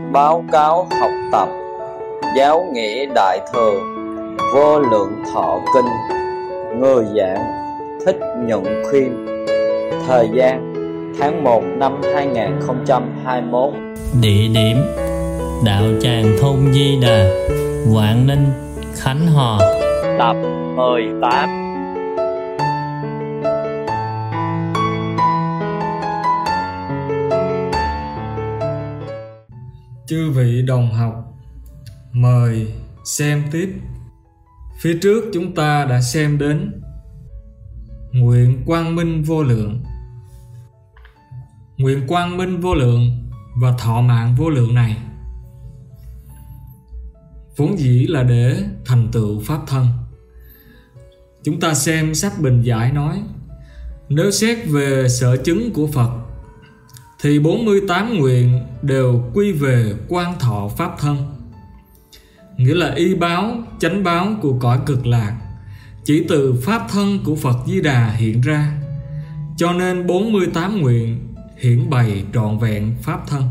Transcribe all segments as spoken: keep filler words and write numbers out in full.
báo cáo học tập giáo nghĩa Đại Thừa Vô Lượng Thọ Kinh. Người giảng Thích Nhuận Khuyên. Thời gian tháng một năm hai nghìn không trăm hai mươi mốt. Địa điểm đạo tràng thôn Di Đà, Vạn Ninh, Khánh Hòa. Tập mười tám. Chư vị đồng học, mời xem tiếp. Phía trước chúng ta đã xem đến nguyện quang minh vô lượng. Nguyện quang minh vô lượng và thọ mạng vô lượng này vốn dĩ là để thành tựu pháp thân. Chúng ta xem sách Bình Giải nói, nếu xét về sở chứng của Phật thì bốn mươi tám nguyện đều quy về quan thọ pháp thân, nghĩa là y báo, chánh báo của cõi cực lạc chỉ từ pháp thân của Phật Di Đà hiện ra, cho nên bốn mươi tám nguyện hiển bày trọn vẹn pháp thân.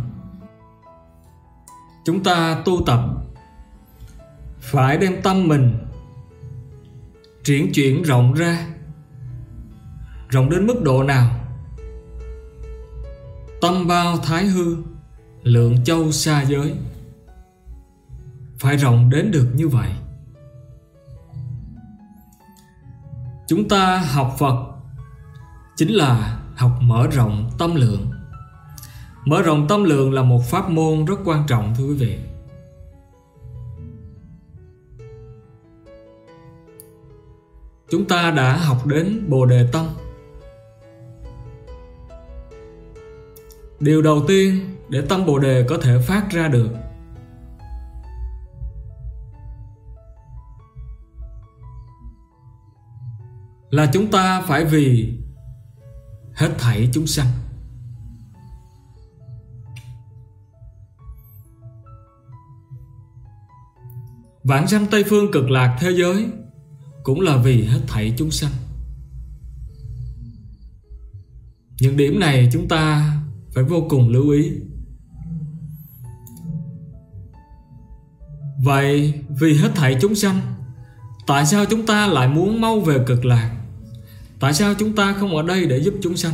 Chúng ta tu tập phải đem tâm mình triển chuyển rộng ra. Rộng đến mức độ nào? Tâm bao thái hư, lượng châu xa giới. Phải rộng đến được như vậy. Chúng ta học Phật chính là học mở rộng tâm lượng. Mở rộng tâm lượng là một pháp môn rất quan trọng, thưa quý vị. Chúng ta đã học đến Bồ Đề Tâm. Điều đầu tiên để tâm Bồ Đề có thể phát ra được là chúng ta phải vì hết thảy chúng sanh. Vãng sanh Tây Phương Cực Lạc thế giới cũng là vì hết thảy chúng sanh. Những điểm này chúng ta phải vô cùng lưu ý. Vậy vì hết thảy chúng sanh, tại sao chúng ta lại muốn mau về cực lạc? Tại sao chúng ta không ở đây để giúp chúng sanh?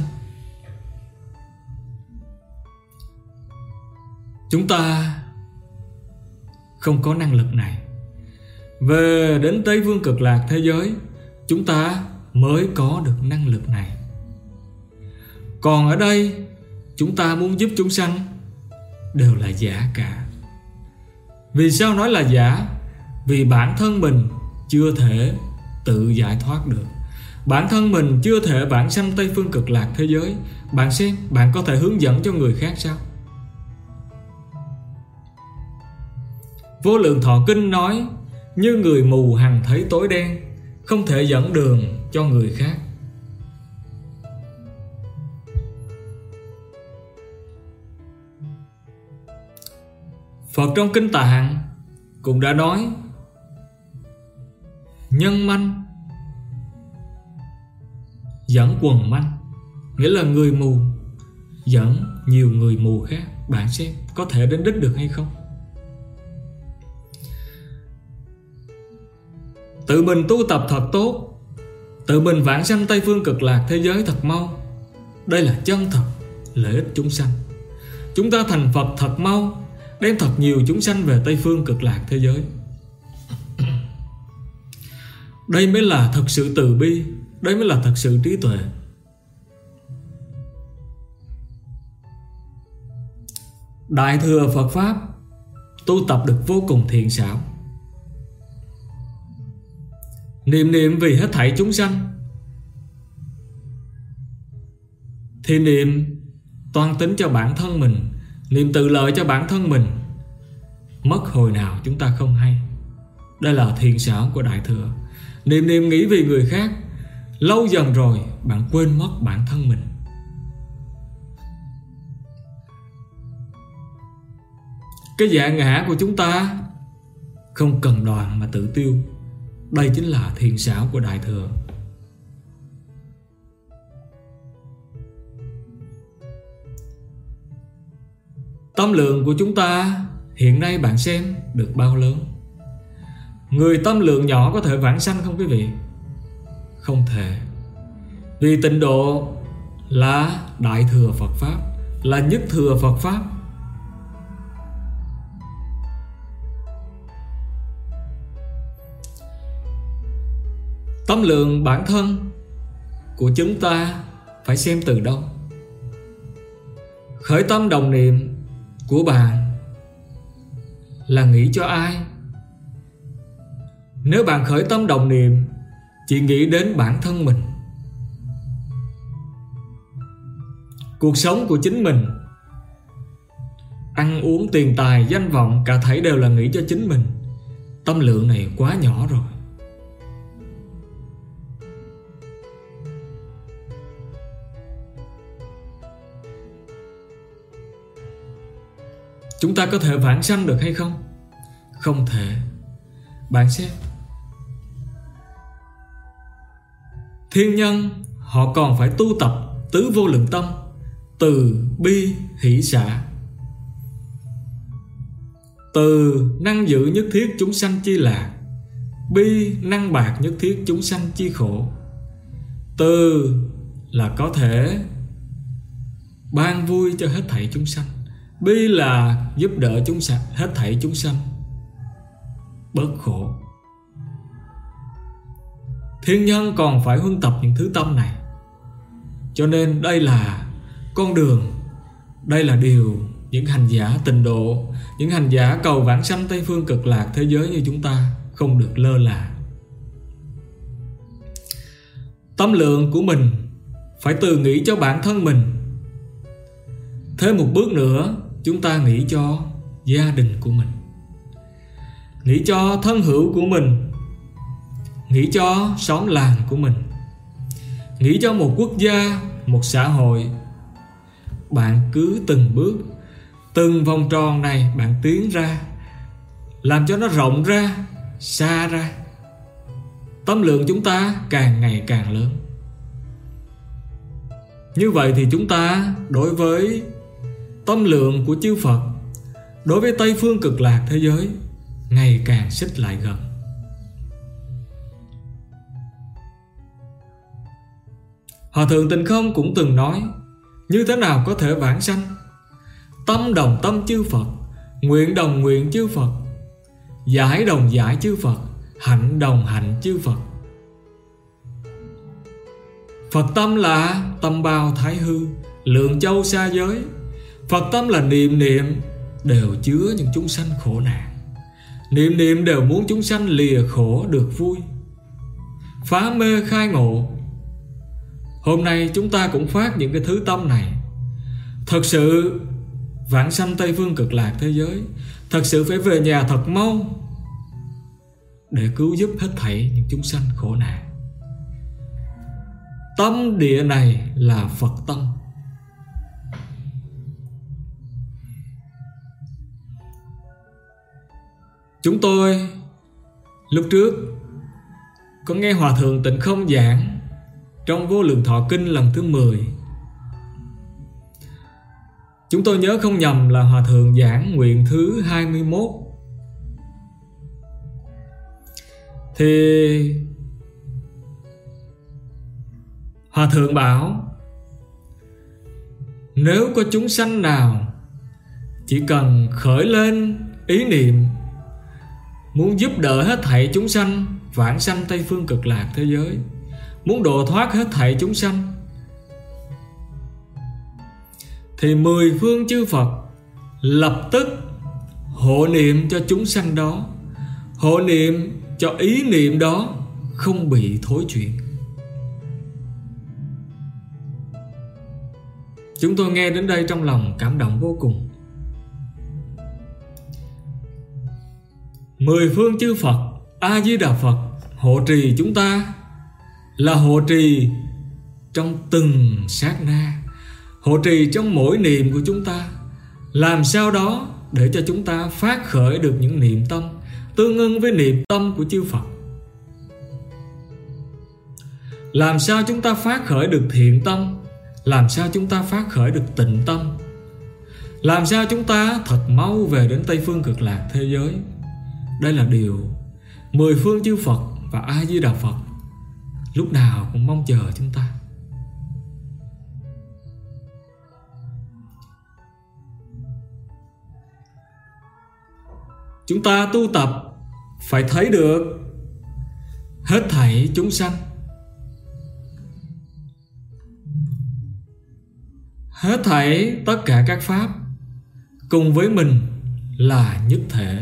Chúng ta không có năng lực này. Về đến Tây Phương Cực Lạc thế giới, chúng ta mới có được năng lực này. Còn ở đây, chúng ta muốn giúp chúng sanh đều là giả cả. Vì sao nói là giả? Vì bản thân mình chưa thể tự giải thoát được. Bản thân mình chưa thể vãng sanh Tây Phương Cực Lạc thế giới. Bạn xem, bạn có thể hướng dẫn cho người khác sao? Vô Lượng Thọ Kinh nói, như người mù hằng thấy tối đen, không thể dẫn đường cho người khác. Phật trong Kinh Tạng cũng đã nói, nhân manh dẫn quần manh, nghĩa là người mù dẫn nhiều người mù khác. Bạn xem có thể đến đích được hay không? Tự mình tu tập thật tốt, tự mình vãng sanh Tây Phương Cực Lạc thế giới thật mau. Đây là chân thật lợi ích chúng sanh. Chúng ta thành Phật thật mau, đem thật nhiều chúng sanh về Tây Phương Cực Lạc thế giới. Đây mới là thật sự từ bi. Đây mới là thật sự trí tuệ. Đại thừa Phật Pháp tu tập được vô cùng thiện xảo. Niệm niệm vì hết thảy chúng sanh thì niệm toan tính cho bản thân mình, niệm tự lợi cho bản thân mình, mất hồi nào chúng ta không hay. Đây là thiện xảo của Đại thừa. Niệm niệm nghĩ vì người khác, lâu dần rồi bạn quên mất bản thân mình. Cái dạ ngã của chúng ta không cần đoàn mà tự tiêu. Đây chính là thiện xảo của Đại thừa. Tâm lượng của chúng ta hiện nay bạn xem được bao lớn? Người tâm lượng nhỏ có thể vãng sanh không quý vị? Không thể. Vì tịnh độ là đại thừa Phật Pháp, là nhất thừa Phật Pháp. Tâm lượng bản thân của chúng ta phải xem từ đâu? Khởi tâm đồng niệm của bạn là nghĩ cho ai? Nếu bạn khởi tâm đồng niệm chỉ nghĩ đến bản thân mình, cuộc sống của chính mình, ăn uống, tiền tài, danh vọng, cả thảy đều là nghĩ cho chính mình, tâm lượng này quá nhỏ rồi. Chúng ta có thể vãng sanh được hay không? Không thể. Bạn xem, thiên nhân họ còn phải tu tập tứ vô lượng tâm, từ bi hỷ xả, từ năng giữ nhất thiết chúng sanh chi lạc, bi năng bạc nhất thiết chúng sanh chi khổ. Từ là có thể ban vui cho hết thảy chúng sanh, bi là giúp đỡ chúng sanh, hết thảy chúng sanh bớt khổ. Thiên nhân còn phải huân tập những thứ tâm này. Cho nên đây là con đường, đây là điều những hành giả tịnh độ, những hành giả cầu vãng sanh Tây phương cực lạc thế giới như chúng ta không được lơ là. Tâm lượng của mình phải từ nghĩ cho bản thân mình. Thêm một bước nữa, chúng ta nghĩ cho gia đình của mình, nghĩ cho thân hữu của mình, nghĩ cho xóm làng của mình, nghĩ cho một quốc gia, một xã hội. Bạn cứ từng bước, từng vòng tròn này bạn tiến ra, làm cho nó rộng ra, xa ra. Tâm lượng chúng ta càng ngày càng lớn. Như vậy thì chúng ta đối với tâm lượng của chư Phật, đối với Tây phương cực lạc thế giới ngày càng xích lại gần. Hòa thượng Tịnh Không cũng từng nói, như thế nào có thể vãng sanh? Tâm đồng tâm chư Phật, nguyện đồng nguyện chư Phật, giải đồng giải chư Phật, hạnh đồng hạnh chư Phật. Phật tâm là tâm bao thái hư, lượng châu xa giới. Phật tâm là niệm niệm đều chứa những chúng sanh khổ nạn, niệm niệm đều muốn chúng sanh lìa khổ được vui, phá mê khai ngộ. Hôm nay chúng ta cũng phát những cái thứ tâm này. Thật sự vãng sanh Tây phương cực lạc thế giới, thật sự phải về nhà thật mau để cứu giúp hết thảy những chúng sanh khổ nạn. Tâm địa này là Phật tâm. Chúng tôi lúc trước có nghe Hòa thượng Tịnh Không giảng trong Vô Lượng Thọ Kinh lần thứ mười. Chúng tôi nhớ không nhầm là Hòa thượng giảng nguyện thứ hai mươi mốt. Thì Hòa thượng bảo, nếu có chúng sanh nào chỉ cần khởi lên ý niệm muốn giúp đỡ hết thảy chúng sanh vãng sanh Tây phương cực lạc thế giới, muốn độ thoát hết thảy chúng sanh, thì mười phương chư Phật lập tức hộ niệm cho chúng sanh đó, hộ niệm cho ý niệm đó không bị thối chuyển. Chúng tôi nghe đến đây trong lòng cảm động vô cùng. Mười phương chư Phật A Di Đà Phật hộ trì chúng ta, là hộ trì trong từng sát na, hộ trì trong mỗi niệm của chúng ta. Làm sao đó để cho chúng ta phát khởi được những niệm tâm tương ưng với niệm tâm của chư Phật. Làm sao chúng ta phát khởi được thiện tâm, làm sao chúng ta phát khởi được tịnh tâm. Làm sao chúng ta thật mau về đến Tây Phương Cực Lạc thế giới? Đây là điều mười phương chư Phật và A Di Đà Phật lúc nào cũng mong chờ chúng ta. Chúng ta tu tập phải thấy được hết thảy chúng sanh, hết thảy tất cả các pháp cùng với mình là nhất thể.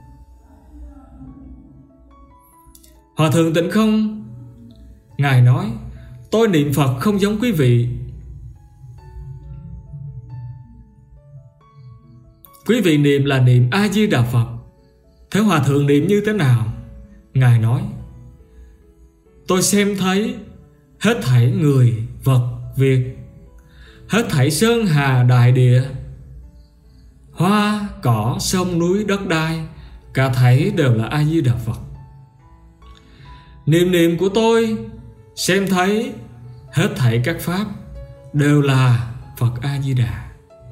Hòa Thượng Tịnh Không, Ngài nói: tôi niệm Phật không giống quý vị. Quý vị niệm là niệm A Di Đà Phật. Thế Hòa Thượng niệm như thế nào? Ngài nói: tôi xem thấy hết thảy người, vật, việc, hết thảy sơn hà đại địa, hoa, cỏ, sông, núi, đất đai, cả thảy đều là A Di Đà Phật. Niệm niệm của tôi xem thấy hết thảy các pháp đều là Phật A Di Đà.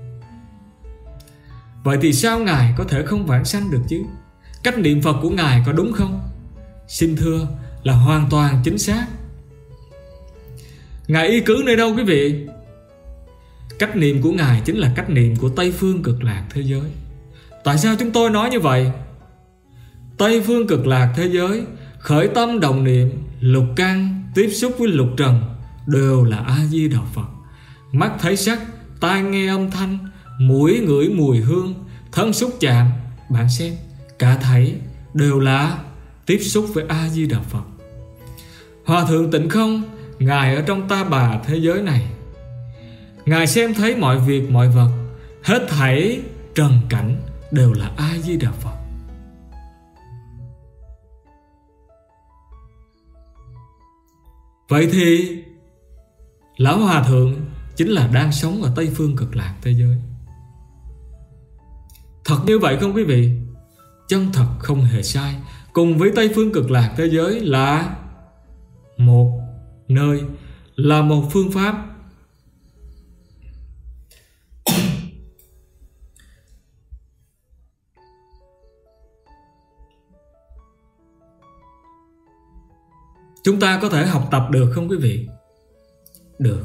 Vậy thì sao Ngài có thể không vãng sanh được chứ? Cách niệm Phật của Ngài có đúng không? Xin thưa là hoàn toàn chính xác. Ngài y cứ nơi đâu quý vị? Cách niệm của Ngài chính là cách niệm của Tây Phương Cực Lạc thế giới. Tại sao chúng tôi nói như vậy? Tây Phương Cực Lạc thế giới, khởi tâm đồng niệm, lục căn tiếp xúc với lục trần đều là A Di Đà Phật. Mắt thấy sắc, tai nghe âm thanh, mũi ngửi mùi hương, thân xúc chạm, bạn xem, cả thảy đều là tiếp xúc với A Di Đà Phật. Hòa Thượng Tịnh Không, Ngài ở trong ta bà thế giới này, Ngài xem thấy mọi việc mọi vật, hết thảy trần cảnh đều là A Di Đà Phật. Vậy thì Lão Hòa Thượng chính là đang sống ở Tây Phương Cực Lạc thế giới. Thật như vậy không quý vị? Chân thật không hề sai. Cùng với Tây Phương Cực Lạc thế giới là một nơi, là một phương pháp. Chúng ta có thể học tập được không quý vị? Được.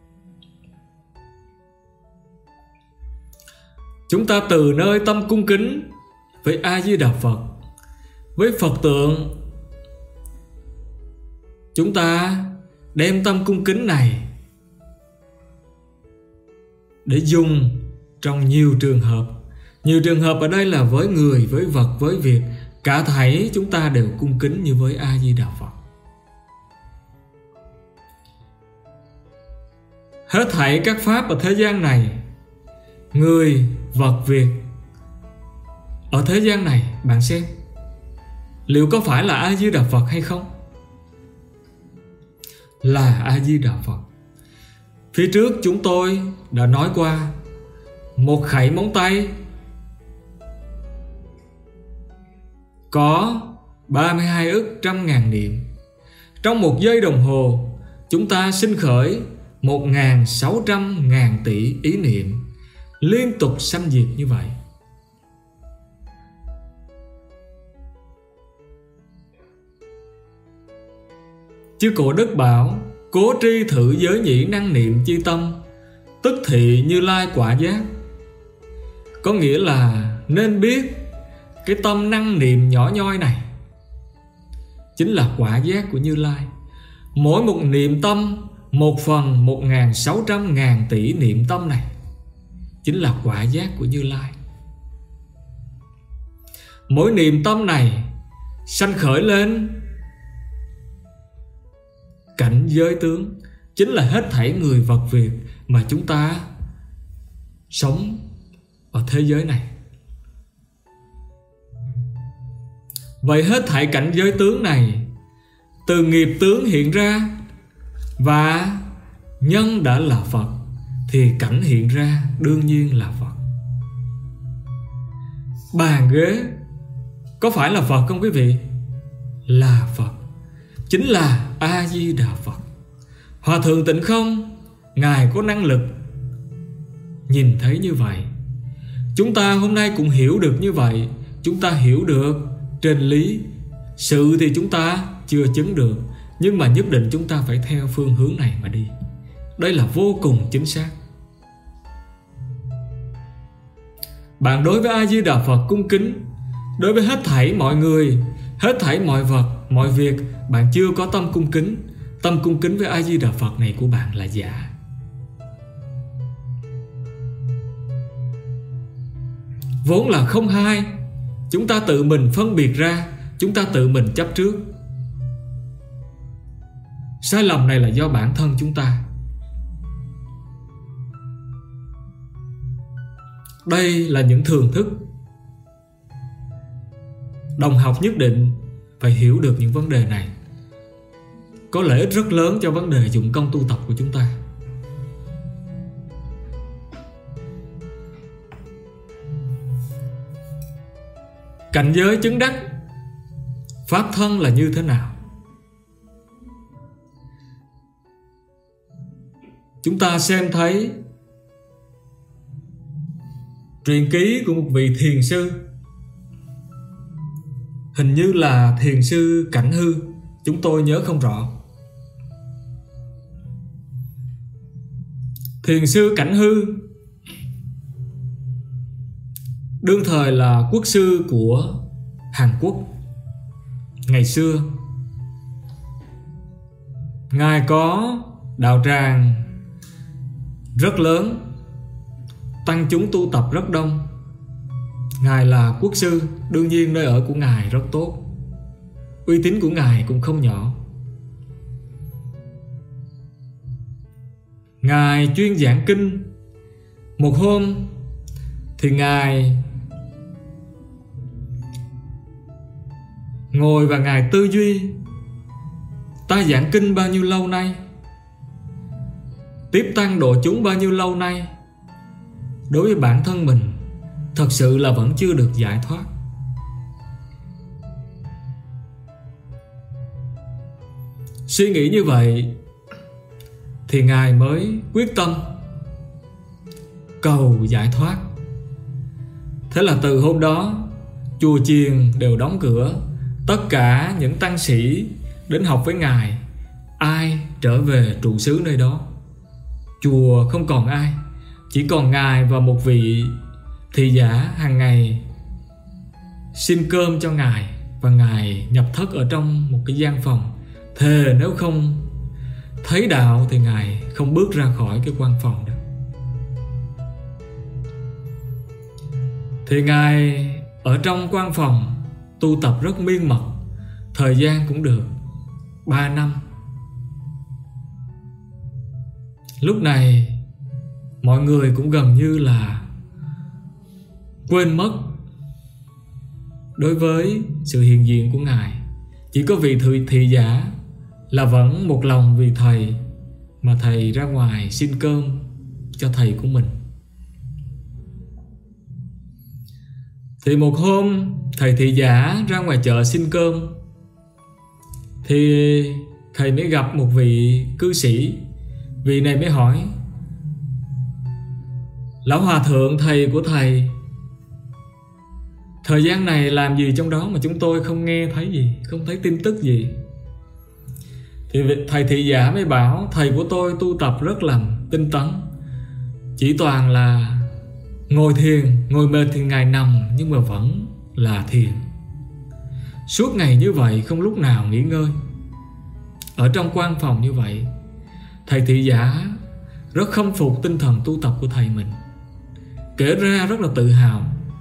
Chúng ta từ nơi tâm cung kính với A Di Đà Phật, với Phật tượng, chúng ta đem tâm cung kính này để dùng trong nhiều trường hợp. Nhiều trường hợp ở đây là với người, với vật, với việc, cả thảy chúng ta đều cung kính như với A Di Đà Phật. Hết thảy các pháp ở thế gian này, người, vật, việc ở thế gian này, bạn xem, liệu có phải là A Di Đà Phật hay không? Là A Di Đà Phật. Phía trước chúng tôi đã nói qua, một khẩy móng tay có ba mươi hai ức trăm ngàn niệm. Trong một giây đồng hồ, chúng ta sinh khởi một ngàn sáu trăm ngàn tỷ ý niệm, liên tục sanh diệt như vậy. Chư Cổ Đức bảo: cố tri thử giới nhĩ năng niệm chi tâm, tức thị Như Lai quả giác. Có nghĩa là nên biết cái tâm năng niệm nhỏ nhoi này chính là quả giác của Như Lai. Mỗi một niệm tâm, một phần một ngàn sáu trăm ngàn tỷ niệm tâm này chính là quả giác của Như Lai. Mỗi niệm tâm này sanh khởi lên cảnh giới tướng, chính là hết thảy người vật việc mà chúng ta sống ở thế giới này. Vậy hết thảy cảnh giới tướng này từ nghiệp tướng hiện ra, và nhân đã là Phật thì cảnh hiện ra đương nhiên là Phật. Bàn ghế có phải là Phật không quý vị? Là Phật, chính là A Di Đà Phật. Hòa Thượng Tịnh Không, Ngài có năng lực nhìn thấy như vậy, Chúng ta hôm nay cũng hiểu được như vậy. Chúng ta hiểu được trên lý. Sự thì chúng ta chưa chứng được, nhưng mà nhất định chúng ta phải theo phương hướng này mà đi. Đây là vô cùng chính xác. Bạn đối với A Di Đà Phật cung kính, đối với hết thảy mọi người, hết thảy mọi vật, mọi việc, bạn chưa có tâm cung kính. Tâm cung kính với A Di Đà Phật này của bạn là giả. Vốn là không hai. Chúng ta tự mình phân biệt ra, chúng ta tự mình chấp trước. Sai lầm này là do bản thân chúng ta. Đây là những thường thức. Đồng học nhất định phải hiểu được những vấn đề này, có lợi ích rất lớn cho vấn đề dụng công tu tập của chúng ta. Cảnh giới chứng đắc pháp thân là như thế nào? Chúng ta xem thấy truyện ký của một vị thiền sư, hình như là thiền sư Cảnh Hư, chúng tôi nhớ không rõ. Thiền sư Cảnh Hư đương thời là quốc sư của Hàn Quốc ngày xưa. Ngài có đạo tràng rất lớn, tăng chúng tu tập rất đông. Ngài là quốc sư, đương nhiên nơi ở của Ngài rất tốt, uy tín của Ngài cũng không nhỏ. Ngài chuyên giảng kinh. Một hôm thì Ngài ngồi và Ngài tư duy, ta giảng kinh bao nhiêu lâu nay, tiếp tăng độ chúng bao nhiêu lâu nay, đối với bản thân mình thật sự là vẫn chưa được giải thoát. Suy nghĩ như vậy thì Ngài mới quyết tâm cầu giải thoát. Thế là từ hôm đó chùa chiền đều đóng cửa. Tất cả những tăng sĩ đến học với Ngài, ai trở về trụ xứ nơi đó. Chùa không còn ai, chỉ còn Ngài và một vị thị giả hàng ngày xin cơm cho Ngài. Và Ngài nhập thất ở trong một cái gian phòng, thề nếu không thấy đạo thì Ngài không bước ra khỏi cái quan phòng đó. Thì Ngài ở trong quan phòng tu tập rất miên mật. Thời gian cũng được ba năm. Lúc này mọi người cũng gần như là quên mất đối với sự hiện diện của Ngài. Chỉ có vị thị, thị giả là vẫn một lòng vì Thầy, mà Thầy ra ngoài xin cơm cho Thầy của mình. Thì một hôm Thầy thị giả ra ngoài chợ xin cơm, thì Thầy mới gặp một vị cư sĩ. Vị này mới hỏi: Lão Hòa Thượng, Thầy của Thầy thời gian này làm gì trong đó mà chúng tôi không nghe thấy gì, không thấy tin tức gì? Thì Thầy thị giả mới bảo: Thầy của tôi tu tập rất là tinh tấn, chỉ toàn là ngồi thiền, ngồi mệt thì Ngài nằm, nhưng mà vẫn là thiền. Suốt ngày như vậy, không lúc nào nghỉ ngơi. Ở trong quan phòng như vậy, Thầy thị giả rất khâm phục tinh thần tu tập của Thầy mình, kể ra rất là tự hào.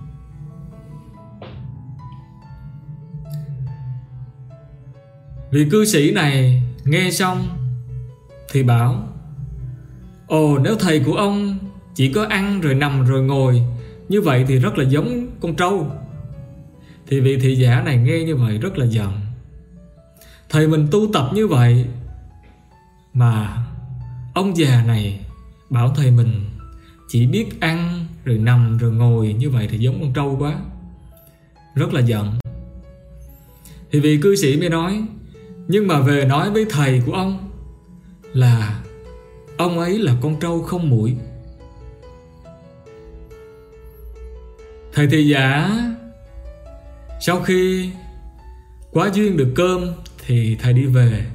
Vị cư sĩ này nghe xong thì bảo: Ồ, nếu Thầy của ông chỉ có ăn rồi nằm rồi ngồi như vậy thì rất là giống con trâu. Thì vị thị giả này nghe như vậy rất là giận. Thầy mình tu tập như vậy mà ông già này bảo Thầy mình chỉ biết ăn rồi nằm rồi ngồi như vậy thì giống con trâu quá. Rất là giận. Thì vị cư sĩ mới nói: Nhưng mà về nói với Thầy của ông là ông ấy là con trâu không mũi. Thầy thị giả sau khi quá duyên được cơm thì thầy đi về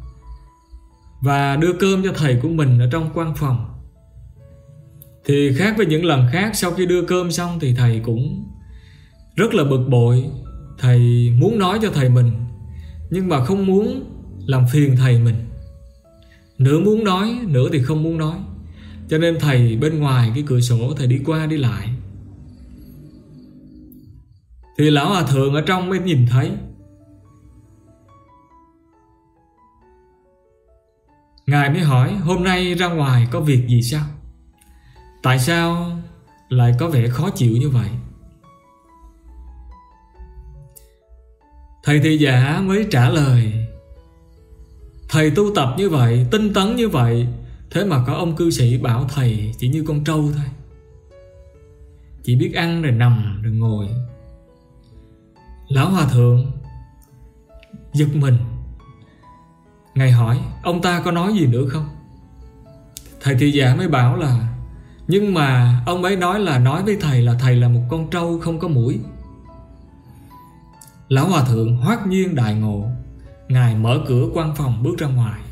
và đưa cơm cho thầy của mình ở trong quan phòng. Thì khác với những lần khác, sau khi đưa cơm xong thì thầy cũng rất là bực bội. Thầy muốn nói cho thầy mình, nhưng mà không muốn làm phiền thầy mình. Nửa muốn nói, nửa thì không muốn nói. Cho nên thầy bên ngoài cái cửa sổ, thầy đi qua đi lại. Thì lão hòa thượng ở trong mới nhìn thấy. Ngài mới hỏi: hôm nay ra ngoài có việc gì sao? Tại sao lại có vẻ khó chịu như vậy? Thầy thị giả mới trả lời: thầy tu tập như vậy, tinh tấn như vậy, thế mà có ông cư sĩ bảo thầy chỉ như con trâu thôi, chỉ biết ăn rồi nằm rồi ngồi. Lão hòa thượng giật mình. Ngài hỏi: ông ta có nói gì nữa không? Thầy thị giả mới bảo là nhưng mà ông ấy nói là nói với thầy là thầy là một con trâu không có mũi. Lão hòa thượng hoát nhiên đại ngộ. Ngài mở cửa quan phòng bước ra ngoài.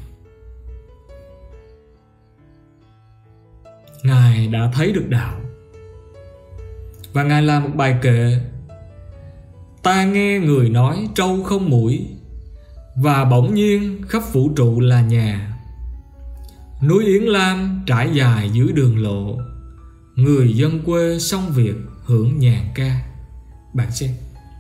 Ngài đã thấy được đạo. Và Ngài làm một bài kệ: ta nghe người nói trâu không mũi, và bỗng nhiên khắp vũ trụ là nhà. Núi Yến Lam trải dài dưới đường lộ, người dân quê xong việc hưởng nhàn ca. Bạn xem.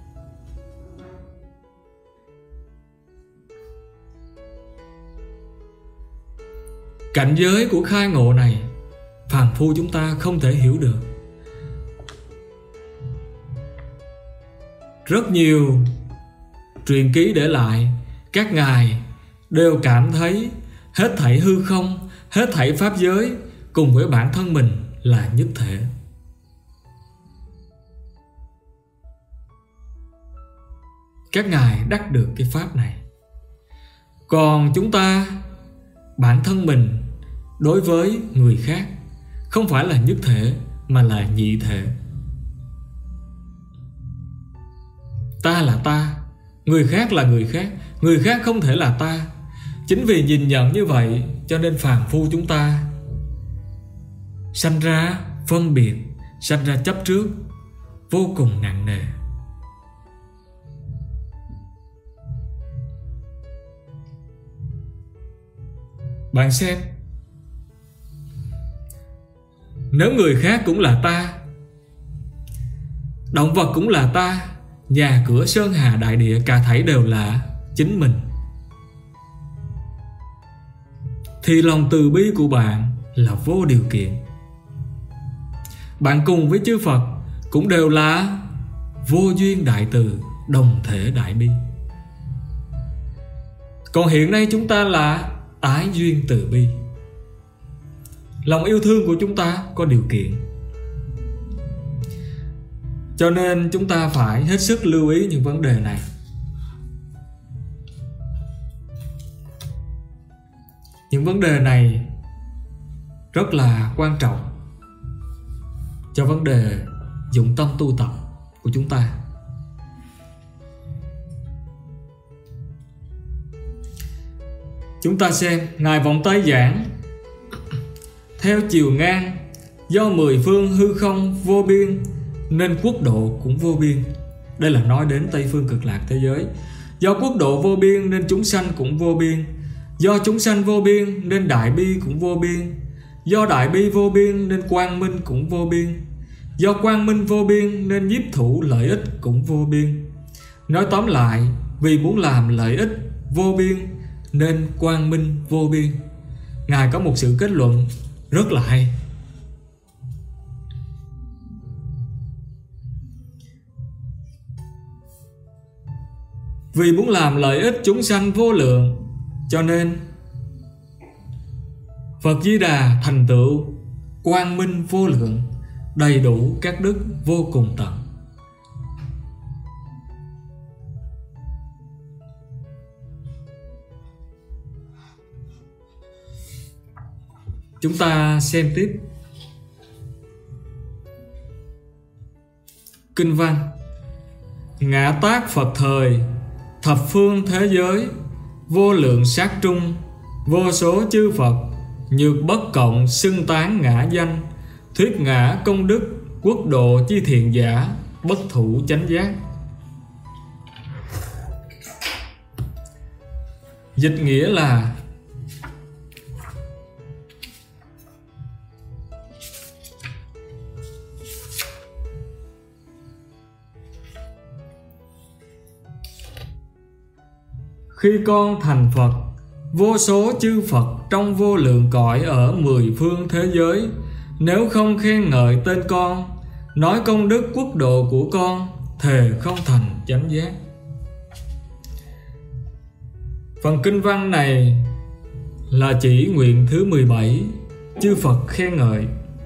Cảnh giới của khai ngộ này phàm phu chúng ta không thể hiểu được. Rất nhiều truyền ký để lại, các ngài đều cảm thấy hết thảy hư không, hết thảy pháp giới cùng với bản thân mình là nhất thể. Các ngài đắc được cái pháp này. Còn chúng ta, bản thân mình đối với người khác không phải là nhất thể mà là nhị thể. Ta là ta, người khác là người khác, người khác không thể là ta. Chính vì nhìn nhận như vậy cho nên phàm phu chúng ta sanh ra phân biệt, sanh ra chấp trước vô cùng nặng nề. Bạn xem, nếu người khác cũng là ta, động vật cũng là ta, nhà cửa sơn hà đại địa cả thảy đều là chính mình, thì lòng từ bi của bạn là vô điều kiện. Bạn cùng với chư Phật cũng đều là vô duyên đại từ, đồng thể đại bi. Còn hiện nay chúng ta là ái duyên từ bi. Lòng yêu thương của chúng ta có điều kiện. Cho nên chúng ta phải hết sức lưu ý những vấn đề này. Những vấn đề này rất là quan trọng cho vấn đề dụng tâm tu tập của chúng ta. Chúng ta xem Ngài Vọng Tây giảng: theo chiều ngang, do mười phương hư không vô biên nên quốc độ cũng vô biên. Đây là nói đến Tây phương cực lạc thế giới. Do quốc độ vô biên nên chúng sanh cũng vô biên. Do chúng sanh vô biên nên đại bi cũng vô biên. Do đại bi vô biên nên quang minh cũng vô biên. Do quang minh vô biên nên nhiếp thủ lợi ích cũng vô biên. Nói tóm lại, vì muốn làm lợi ích vô biên nên quang minh vô biên. Ngài có một sự kết luận rất là hay. Vì muốn làm lợi ích chúng sanh vô lượng, cho nên Phật Di Đà thành tựu quang minh vô lượng, đầy đủ các đức vô cùng tận. Chúng ta xem tiếp. Kinh văn: ngã tát Phật thời, thập phương thế giới, vô lượng sát trung, vô số chư Phật, nhược bất cộng xưng tán ngã danh, thuyết ngã công đức, quốc độ chi thiện giả, bất thủ chánh giác. Dịch nghĩa là: khi con thành Phật, vô số chư Phật trong vô lượng cõi ở mười phương thế giới, nếu không khen ngợi tên con, nói công đức quốc độ của con, thề không thành chánh giác. Phần kinh văn này là chỉ nguyện thứ mười bảy, chư Phật khen ngợi.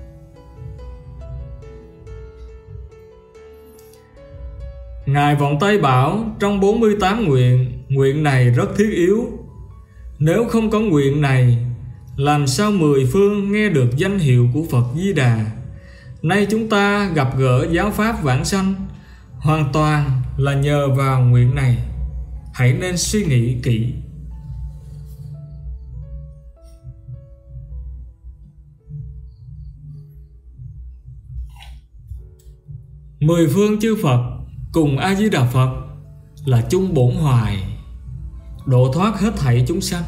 Ngài Vọng Tây bảo trong bốn mươi tám nguyện, nguyện này rất thiết yếu. Nếu không có nguyện này, làm sao mười phương nghe được danh hiệu của Phật Di Đà? Nay chúng ta gặp gỡ giáo pháp vãng sanh, hoàn toàn là nhờ vào nguyện này. Hãy nên suy nghĩ kỹ. Mười phương chư Phật cùng A Di Đà Phật là chung bổn hoài, độ thoát hết thảy chúng sanh.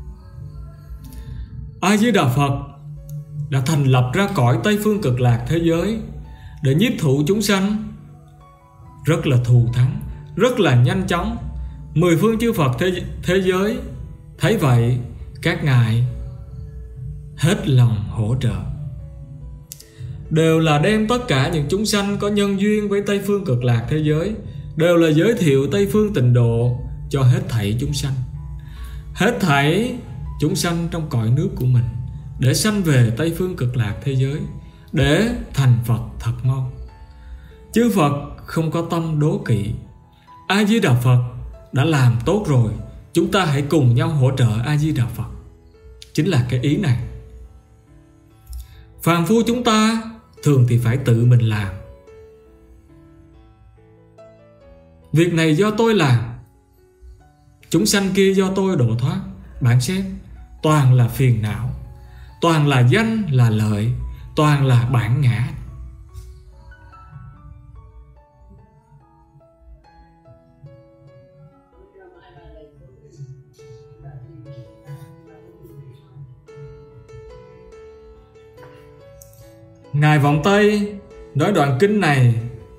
A Di Đà Phật đã thành lập ra cõi Tây Phương Cực Lạc thế giới để nhiếp thụ chúng sanh, rất là thù thắng, rất là nhanh chóng. Mười phương chư Phật thế, thế giới thấy vậy, các ngài hết lòng hỗ trợ, đều là đem tất cả những chúng sanh có nhân duyên với Tây Phương Cực Lạc thế giới, đều là giới thiệu Tây Phương Tịnh Độ cho hết thảy chúng sanh, hết thảy chúng sanh trong cõi nước của mình, để sanh về Tây Phương Cực Lạc thế giới, để thành Phật thật mau. Chư Phật không có tâm đố kỵ. A Di Đà Phật đã làm tốt rồi, chúng ta hãy cùng nhau hỗ trợ A Di Đà Phật. Chính là cái ý này. Phàm phu chúng ta thường thì phải tự mình làm. Việc này do tôi làm, chúng sanh kia do tôi độ thoát. Bạn xem, toàn là phiền não, toàn là danh là lợi, toàn là bản ngã. Ngài Vọng Tây nói đoạn kinh này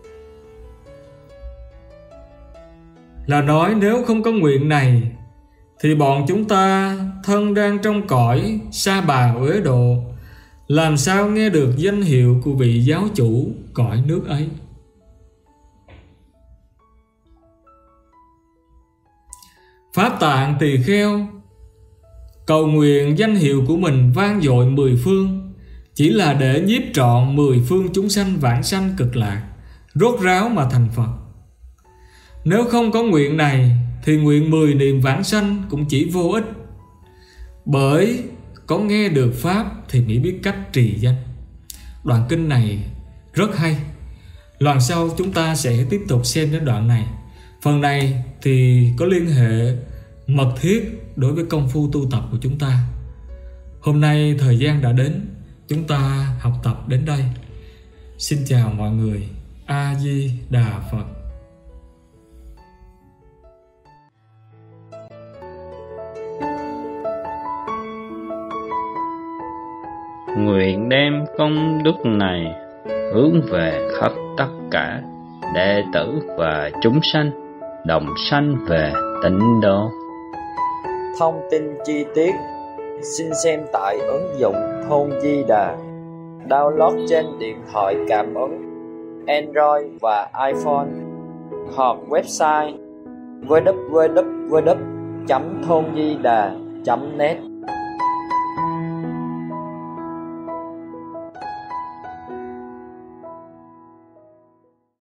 là nói nếu không có nguyện này thì bọn chúng ta thân đang trong cõi sa bà uế độ, làm sao nghe được danh hiệu của vị giáo chủ cõi nước ấy. Pháp Tạng Tỳ Kheo cầu nguyện danh hiệu của mình vang dội mười phương, chỉ là để nhiếp trọn mười phương chúng sanh vãng sanh cực lạc, rốt ráo mà thành Phật. Nếu không có nguyện này thì nguyện mười niệm vãng sanh cũng chỉ vô ích, bởi có nghe được Pháp thì mới biết cách trì danh. Đoạn kinh này rất hay. Lần sau chúng ta sẽ tiếp tục xem đến đoạn này. Phần này thì có liên hệ mật thiết đối với công phu tu tập của chúng ta. Hôm nay thời gian đã đến, chúng ta học tập đến đây. Xin chào mọi người. A Di Đà Phật. Nguyện đem công đức này hướng về khắp tất cả đệ tử và chúng sanh, đồng sanh về tịnh độ. Thông tin chi tiết xin xem tại ứng dụng Thôn Di Đà, download trên điện thoại cảm ứng Android và iPhone, hoặc website w w w chấm thôn di đà chấm net.